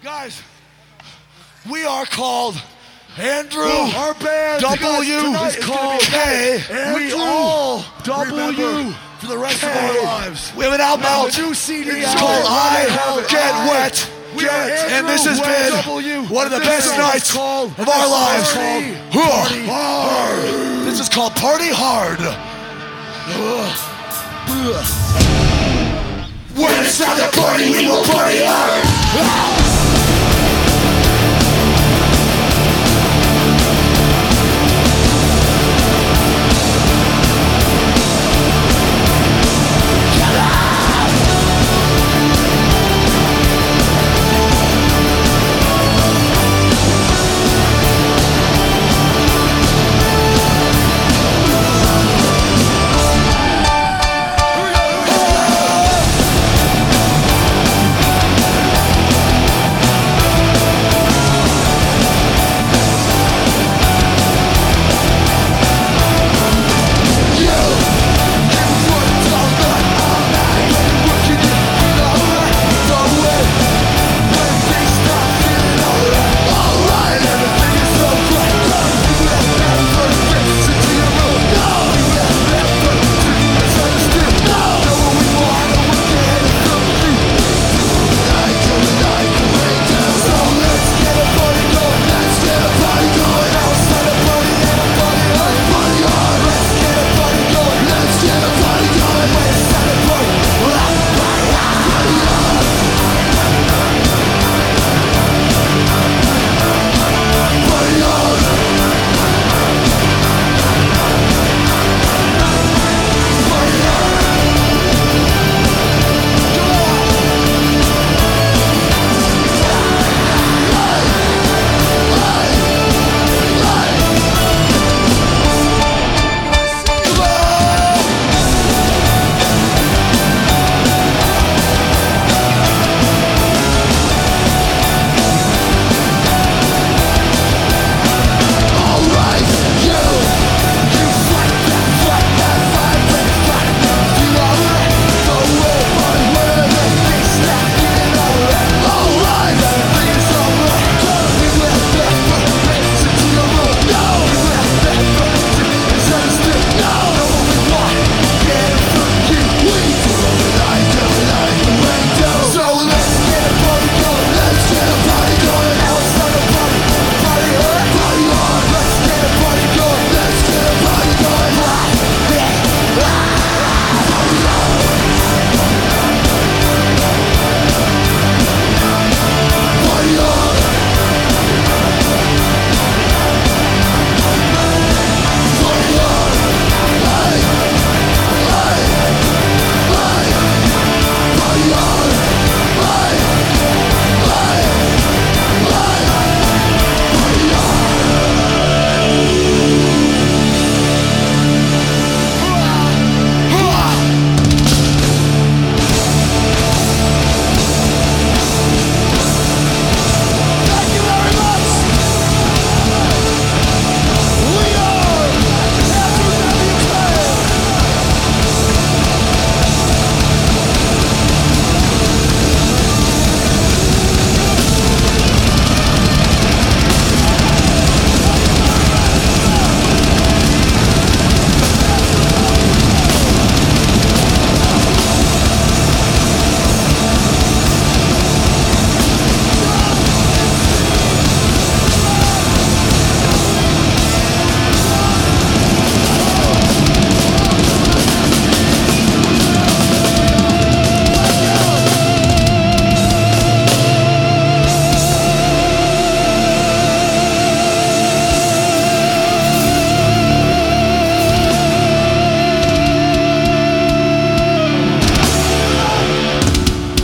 Guys, we are called Andrew. Our band W is called K. We all W for the rest K. of our lives. We have an album out. The new CD It's out. called I Have Get I Wet. Get And this has Andrew been W. one of the This best is nights called of our lives. Party Hard. This is called Party Hard. When it's time to party, we will party hard.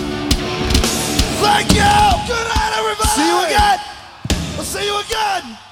Thank you. Good night, everybody. See you again. I'll see you again.